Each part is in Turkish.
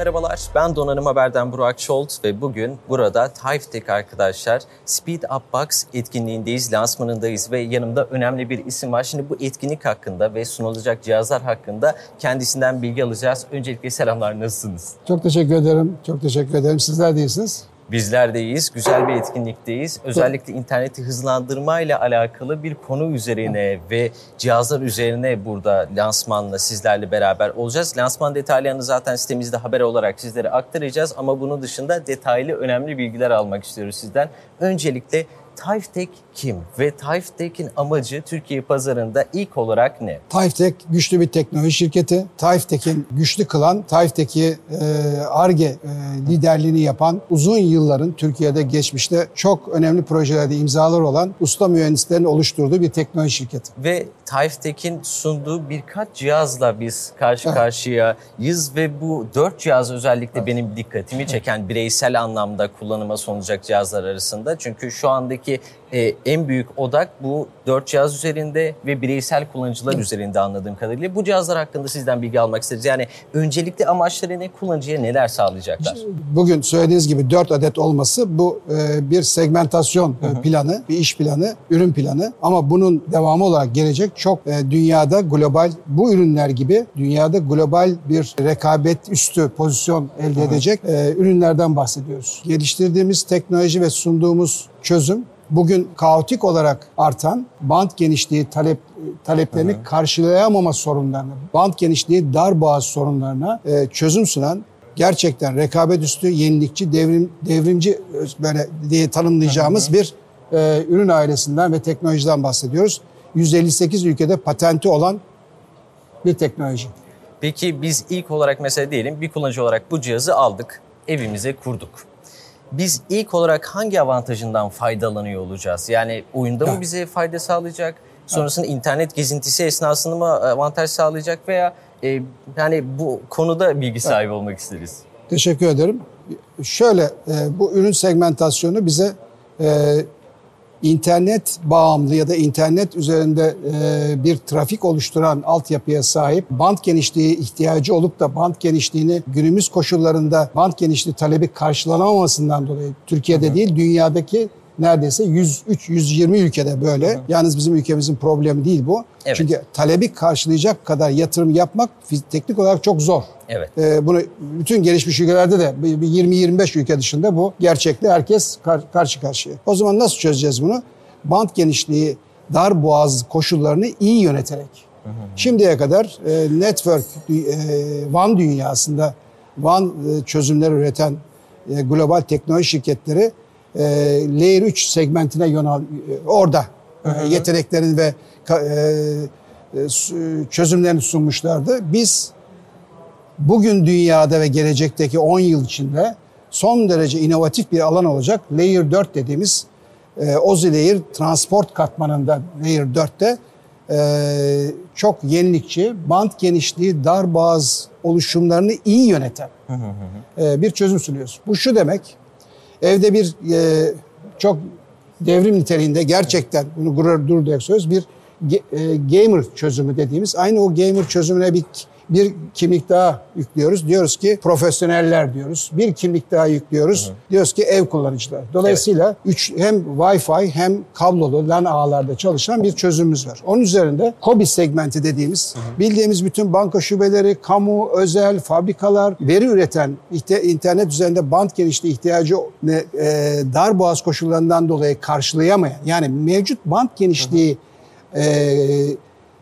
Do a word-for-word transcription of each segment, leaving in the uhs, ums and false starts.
merhabalar. Ben Donanım Haber'den Burak Çolt ve bugün burada TIFE arkadaşlar Speed Up Box etkinliğindeyiz, lansmanındayız ve yanımda önemli bir isim var. Şimdi bu etkinlik hakkında ve sunulacak cihazlar hakkında kendisinden bilgi alacağız. Öncelikle selamlar, nasılsınız? Çok teşekkür ederim, çok teşekkür ederim. Sizler de iyisiniz. Bizler de iyiyiz. Güzel bir etkinlikteyiz. Özellikle interneti hızlandırma ile alakalı bir konu üzerine ve cihazlar üzerine burada lansmanla sizlerle beraber olacağız. Lansman detaylarını zaten sitemizde haber olarak sizlere aktaracağız ama bunun dışında detaylı önemli bilgiler almak istiyoruz sizden. Öncelikle TIFE kim ve TIFE amacı Türkiye pazarında ilk olarak ne? TIFE güçlü bir teknoloji şirketi. TIFE güçlü kılan, TIFE Ar-Ge e, liderliğini yapan, uzun yılların Türkiye'de geçmişte çok önemli projelerde imzalar olan usta mühendislerin oluşturduğu bir teknoloji şirketi. Ve TIFE sunduğu birkaç cihazla biz karşı evet. karşıyayız ve bu dört cihaz özellikle evet. benim dikkatimi çeken bireysel anlamda kullanıma sunulacak cihazlar arasında. Çünkü şu andaki e, en büyük odak bu dört cihaz üzerinde ve bireysel kullanıcılar evet. üzerinde anladığım kadarıyla. Bu cihazlar hakkında sizden bilgi almak isteriz. Yani öncelikle amaçları ne, kullanıcıya neler sağlayacaklar? Bugün söylediğiniz gibi dört adet olması bu e, bir segmentasyon hı hı. planı, bir iş planı, ürün planı. Ama bunun devamı olarak gelecek çok e, dünyada global, bu ürünler gibi dünyada global bir rekabet üstü pozisyon elde hı hı. edecek e, ürünlerden bahsediyoruz. Geliştirdiğimiz teknoloji ve sunduğumuz çözüm bugün kaotik olarak artan band genişliği talep taleplerini hı hı. karşılayamama sorunlarına, band genişliği dar boğaz sorunlarına e, çözüm sunan, gerçekten rekabet üstü, yenilikçi, devrim devrimci böyle diye tanımlayacağımız hı hı. bir e, ürün ailesinden ve teknolojiden bahsediyoruz. yüz elli sekiz ülkede patenti olan bir teknoloji. Peki biz ilk olarak mesela diyelim bir kullanıcı olarak bu cihazı aldık, evimize kurduk. Biz ilk olarak hangi avantajından faydalanıyor olacağız? Yani oyunda evet. mı bize fayda sağlayacak? Sonrasında evet. internet gezintisi esnasında mı avantaj sağlayacak veya e, yani bu konuda bilgi sahibi evet. olmak isteriz. Teşekkür ederim. Şöyle e, bu ürün segmentasyonu bize e, İnternet bağımlı ya da internet üzerinde e, bir trafik oluşturan altyapıya sahip, band genişliği ihtiyacı olup da band genişliğini günümüz koşullarında band genişliği talebi karşılanamamasından dolayı Türkiye'de hı hı. değil dünyadaki neredeyse yüz üç yüz yirmi ülkede böyle. Hı hı. Yalnız bizim ülkemizin problemi değil bu. Evet. Çünkü talebi karşılayacak kadar yatırım yapmak teknik olarak çok zor. Evet. Ee, bunu bütün gelişmiş ülkelerde de yirmi yirmi beş ülke dışında bu gerçekle herkes kar- karşı karşıya. O zaman nasıl çözeceğiz bunu? Band genişliği, dar boğaz koşullarını iyi yöneterek. Hı hı. Şimdiye kadar e, network, e, WAN dünyasında WAN e, çözümleri üreten e, global teknoloji şirketleri e, Layer üç segmentine yönel, e, orada hı hı. E, yeteneklerini ve e, e, çözümlerini sunmuşlardı. Biz bugün dünyada ve gelecekteki on yıl içinde son derece inovatif bir alan olacak. Layer dört dediğimiz e, Ozi Layer transport katmanında Layer dörtte e, çok yenilikçi, band genişliği, dar boğaz oluşumlarını iyi yöneten e, bir çözüm sunuyoruz. Bu şu demek, evde bir e, çok devrim niteliğinde gerçekten bunu gurur durdurarak söylüyoruz, bir e, gamer çözümü dediğimiz, aynı o gamer çözümüne bir Bir kimlik daha yüklüyoruz. Diyoruz ki profesyoneller diyoruz. Bir kimlik daha yüklüyoruz. Hı hı. Diyoruz ki ev kullanıcılar. Dolayısıyla evet. üç, hem Wi-Fi hem kablolu LAN ağlarda çalışan bir çözümümüz var. Onun üzerinde KOBİ segmenti dediğimiz, hı hı. bildiğimiz bütün banka şubeleri, kamu, özel, fabrikalar, veri üreten, internet üzerinde band genişliği ihtiyacı e, dar boğaz koşullarından dolayı karşılayamayan, yani mevcut band genişliği hı hı. E,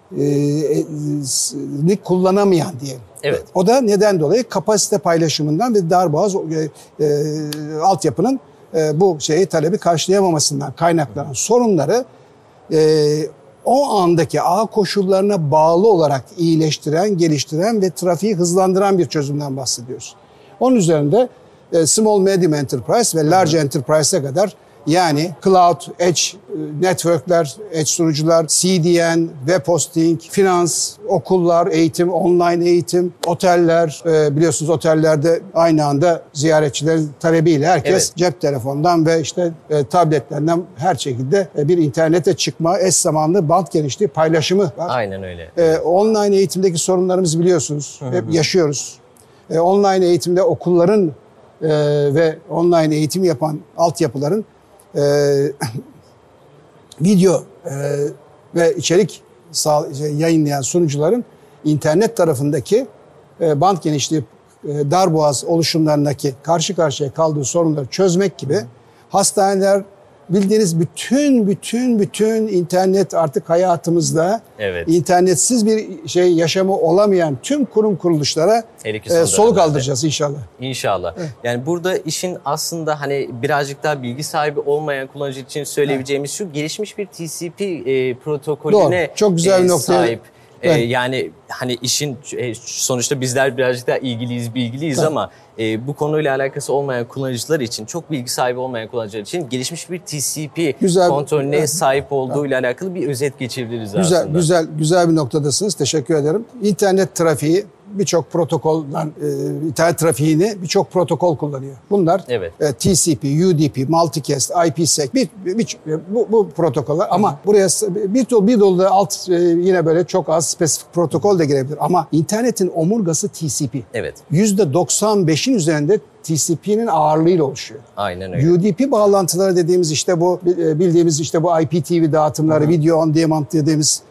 ni kullanamayan diyelim. Evet. O da neden dolayı? Kapasite paylaşımından ve darboğaz e, e, altyapının e, bu şeyi talebi karşılayamamasından kaynaklanan sorunları e, o andaki ağ koşullarına bağlı olarak iyileştiren, geliştiren ve trafiği hızlandıran bir çözümden bahsediyoruz. Onun üzerinde e, small medium enterprise ve large enterprise'e kadar, yani cloud, edge networkler, edge sunucular, C D N, web hosting, finans, okullar, eğitim, online eğitim, oteller, e, biliyorsunuz otellerde aynı anda ziyaretçilerin talebiyle herkes evet. cep telefonundan ve işte e, tabletlerinden her şekilde e, bir internete çıkma, eş zamanlı band genişliği paylaşımı var. Aynen öyle. E, online eğitimdeki sorunlarımızı biliyorsunuz, hı hı. hep yaşıyoruz. E, online eğitimde okulların e, ve online eğitim yapan altyapıların e, video e, ve içerik sağ, şey, yayınlayan sunucuların internet tarafındaki e, band genişliği e, darboğaz oluşumlarındaki karşı karşıya kaldığı sorunları çözmek gibi hastaneler bildiğiniz bütün bütün bütün internet artık hayatımızda Evet. internetsiz bir şey yaşamı olamayan tüm kurum kuruluşlara e, soluk aldıracağız inşallah. İnşallah. Evet. Yani burada işin aslında hani birazcık daha bilgi sahibi olmayan kullanıcı için söyleyebileceğimiz evet. şu gelişmiş bir T C P e, protokolüne Doğru. Çok güzel e, bir noktaya sahip. Ee, yani hani işin e, sonuçta bizler birazcık daha ilgiliyiz, bilgiliyiz evet. ama e, bu konuyla alakası olmayan kullanıcılar için, çok bilgi sahibi olmayan kullanıcılar için gelişmiş bir T C P güzel, kontrolüne evet. sahip olduğuyla evet. alakalı bir özet geçebiliriz güzel, aslında. Güzel, güzel bir noktadasınız. Teşekkür ederim. İnternet trafiği birçok protokoldan, e, internet trafiğini birçok protokol kullanıyor. Bunlar evet. e, T C P, U D P, Multicast, I P sec, bir, bir, bir, bu, bu protokoller. Hı. Ama buraya bir dolu, bir dolu da alt e, yine böyle çok az spesifik protokol de girebilir. Ama internetin omurgası T C P. Evet. yüzde doksan beşin üzerinde T C P'nin ağırlığıyla oluşuyor. Aynen öyle. U D P bağlantıları dediğimiz işte bu bildiğimiz işte bu I P T V dağıtımları, Hı. video on demand dediğimiz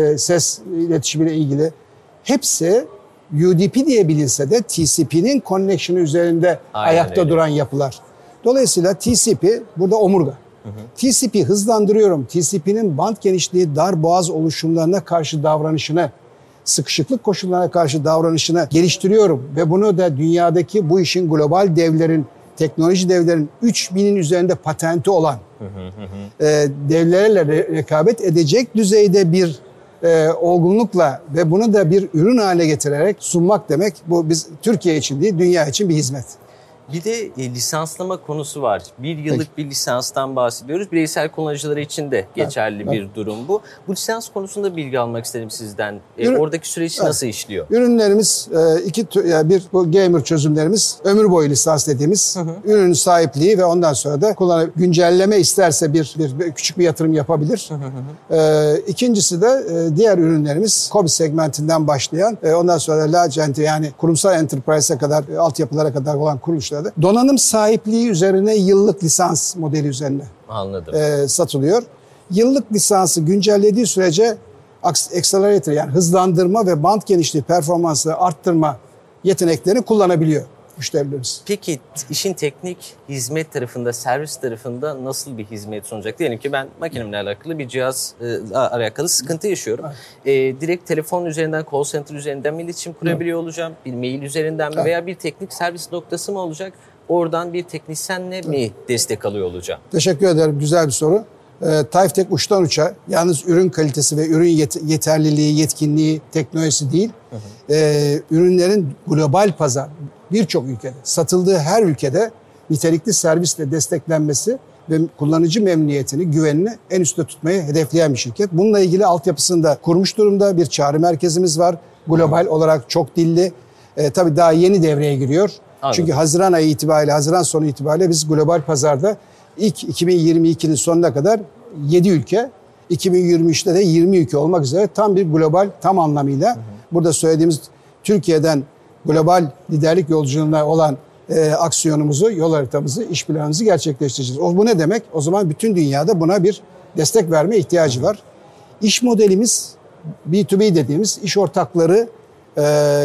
ses iletişimiyle ilgili hepsi U D P diye bilinse de T C P'nin connection'ı üzerinde Aynen ayakta öyle. duran yapılar. Dolayısıyla T C P burada omurga. Hı hı. T C P hızlandırıyorum. T C P'nin band genişliği dar boğaz oluşumlarına karşı davranışını, sıkışıklık koşullarına karşı davranışını geliştiriyorum. Ve bunu da dünyadaki bu işin global devlerin, teknoloji devlerin üç binin üzerinde patenti olan hı hı hı. E, devlerle re- rekabet edecek düzeyde bir E, olgunlukla ve bunu da bir ürün haline getirerek sunmak demek. Bu biz Türkiye için değil, dünya için bir hizmet. Bir de e, lisanslama konusu var. Bir yıllık Peki. bir lisanstan bahsediyoruz. Bireysel kullanıcılar için de geçerli evet, bir evet. durum bu. Bu lisans konusunda bilgi almak istedim sizden. E, Ürün, oradaki süreç evet. nasıl işliyor? Ürünlerimiz e, iki yani bir bu gamer çözümlerimiz ömür boyu lisans dediğimiz hı hı. ürünün sahipliği ve ondan sonra da kullanıp güncelleme isterse bir, bir, bir küçük bir yatırım yapabilir. Hı hı hı. E, ikincisi de e, diğer ürünlerimiz KOBİ segmentinden başlayan e, ondan sonra large enter yani kurumsal enterprise'e kadar e, altyapılara kadar olan kuruluşlar donanım sahipliği üzerine yıllık lisans modeli üzerine Anladım. E, satılıyor. Yıllık lisansı güncellediği sürece accelerator yani hızlandırma ve band genişliği performansını arttırma yeteneklerini kullanabiliyor müşterilerimiz. Peki işin teknik hizmet tarafında, servis tarafında nasıl bir hizmet sunacak? Diyelim ki ben makinemle alakalı bir cihaz e, alakalı sıkıntı yaşıyorum. Evet. E, direkt telefon üzerinden, call center üzerinden mi iletişim kurabiliyor evet. olacağım? Bir mail üzerinden mi evet. veya bir teknik servis noktası mı olacak? Oradan bir teknisyenle evet. mi destek alıyor olacağım? Teşekkür ederim. Güzel bir soru. E, Tayftek uçtan uça yalnız ürün kalitesi ve ürün yet- yeterliliği, yetkinliği, teknolojisi değil. Hı hı. E, ürünlerin global pazar birçok ülkede, satıldığı her ülkede nitelikli servisle desteklenmesi ve kullanıcı memnuniyetini, güvenini en üstte tutmayı hedefleyen bir şirket. Bununla ilgili altyapısını da kurmuş durumda. Bir çağrı merkezimiz var. Global olarak çok dilli. E, tabii daha yeni devreye giriyor. Anladım. Çünkü Haziran ayı itibariyle, Haziran sonu itibariyle biz global pazarda ilk iki bin yirmi ikinin sonuna kadar yedi ülke, iki bin yirmi üçte de yirmi ülke olmak üzere tam bir global, tam anlamıyla hı hı. burada söylediğimiz Türkiye'den global liderlik yolculuğuna olan e, aksiyonumuzu, yol haritamızı, iş planımızı gerçekleştireceğiz. O, bu ne demek? O zaman bütün dünyada buna bir destek verme ihtiyacı var. İş modelimiz B iki B dediğimiz iş ortakları e,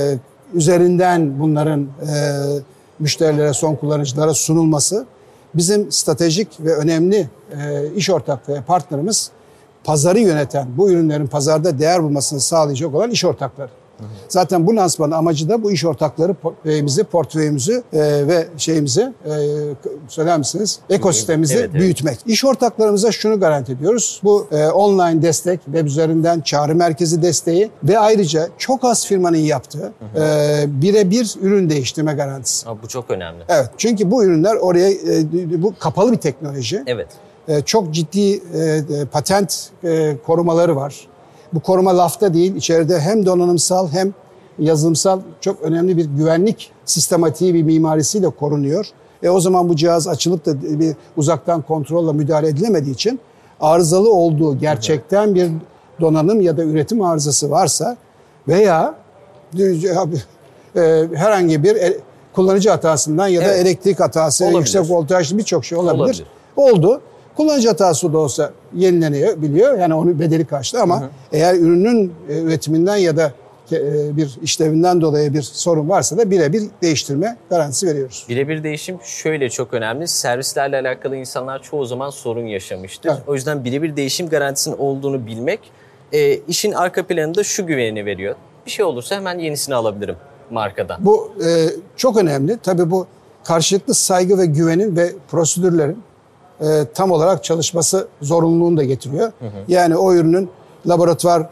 üzerinden bunların e, müşterilere, son kullanıcılara sunulması. Bizim stratejik ve önemli e, iş ortaklığı partnerimiz pazarı yöneten, bu ürünlerin pazarda değer bulmasını sağlayacak olan iş ortakları. Zaten bu lansmanın amacı da bu iş ortakları portföyümüzü, portföyümüzü e, ve şeyimizi e, söyler misiniz? Ekosistemimizi evet, evet. büyütmek. İş ortaklarımıza şunu garanti ediyoruz. Bu e, online destek, web üzerinden çağrı merkezi desteği ve ayrıca çok az firmanın yaptığı e, birebir ürün değiştirme garantisi. Bu çok önemli. Evet. Çünkü bu ürünler oraya e, bu kapalı bir teknoloji. Evet. E, çok ciddi e, patent e, korumaları var. Bu koruma lafta değil, içeride hem donanımsal hem yazılımsal çok önemli bir güvenlik sistematiği bir mimarisiyle korunuyor. E o zaman bu cihaz açılıp da bir uzaktan kontrolle müdahale edilemediği için arızalı olduğu gerçekten bir donanım ya da üretim arızası varsa veya e, herhangi bir e, kullanıcı hatasından ya da Evet. elektrik hatası, Olabilir. yüksek voltajlı birçok şey olabilir. Olabilir. Oldu. Kullanıcı hatası da olsa yenileniyor, biliyor. Yani onun bedeli karşılığı ama hı hı. eğer ürünün üretiminden ya da bir işlevinden dolayı bir sorun varsa da birebir değiştirme garantisi veriyoruz. Birebir değişim şöyle çok önemli. Servislerle alakalı insanlar çoğu zaman sorun yaşamıştır. Evet. O yüzden birebir değişim garantisinin olduğunu bilmek e, işin arka planında şu güveni veriyor. Bir şey olursa hemen yenisini alabilirim markadan. Bu e, çok önemli. Tabii bu karşılıklı saygı ve güvenin ve prosedürlerin e, tam olarak çalışması zorunluluğunu da getiriyor. Hı hı. Yani o ürünün laboratuvar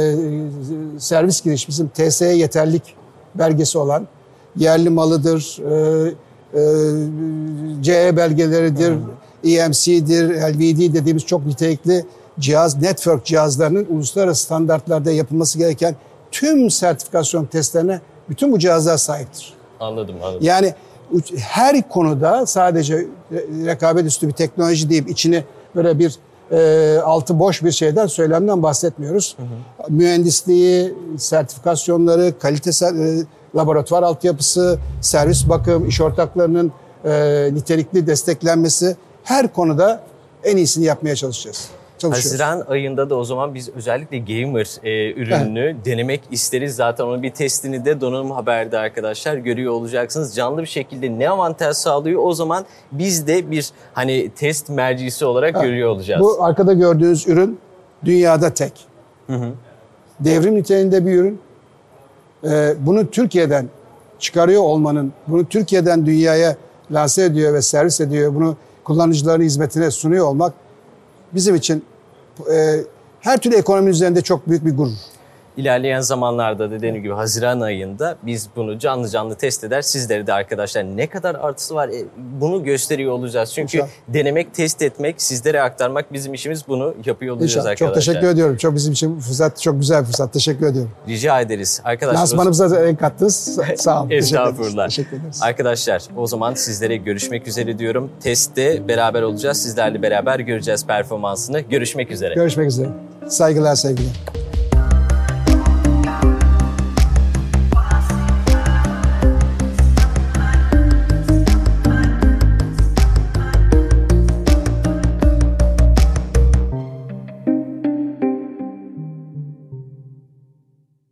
e, servis giriş bizim T S E yeterlilik belgesi olan yerli malıdır, e, e, C E belgeleridir, hı hı. E M C'dir, L V D dediğimiz çok nitelikli cihaz, network cihazlarının uluslararası standartlarda yapılması gereken tüm sertifikasyon testlerine bütün bu cihazlar sahiptir. Anladım, anladım. Yani her konuda sadece rekabet üstü bir teknoloji deyip içini böyle bir e, altı boş bir şeyden, söylemden bahsetmiyoruz. Hı hı. Mühendisliği, sertifikasyonları, kalite e, laboratuvar altyapısı, servis bakım, iş ortaklarının e, nitelikli desteklenmesi, her konuda en iyisini yapmaya çalışacağız. Haziran ayında da o zaman biz özellikle gamer e, ürününü evet. denemek isteriz. Zaten onun bir testini de Donanım Haber'de arkadaşlar görüyor olacaksınız. Canlı bir şekilde ne avantaj sağlıyor, o zaman biz de bir hani test mercisi olarak evet. görüyor olacağız. Bu arkada gördüğünüz ürün dünyada tek. Hı hı. Devrim niteliğinde bir ürün. Ee, bunu Türkiye'den çıkarıyor olmanın, bunu Türkiye'den dünyaya lanse ediyor ve servis ediyor, bunu kullanıcıların hizmetine sunuyor olmak bizim için e, her türlü ekonomi üzerinde çok büyük bir gurur. İlerleyen zamanlarda dediğim gibi Haziran ayında biz bunu canlı canlı test eder. Sizleri de arkadaşlar ne kadar artısı var e, bunu gösteriyor olacağız. Çünkü İnşallah. denemek, test etmek, sizlere aktarmak bizim işimiz, bunu yapıyor olacağız İnşallah. arkadaşlar. Çok teşekkür ediyorum. Çok bizim için fırsat, çok güzel bir fırsat. Teşekkür ediyorum. Rica ederiz. Arkadaşlar. Lansmanımıza renk kattınız. Sağ olun. Estağfurullah. Teşekkür ederiz. Arkadaşlar o zaman sizlere görüşmek üzere diyorum. Testte beraber olacağız. Sizlerle beraber göreceğiz performansını. Görüşmek üzere. Görüşmek üzere. Saygılar, sevgiler.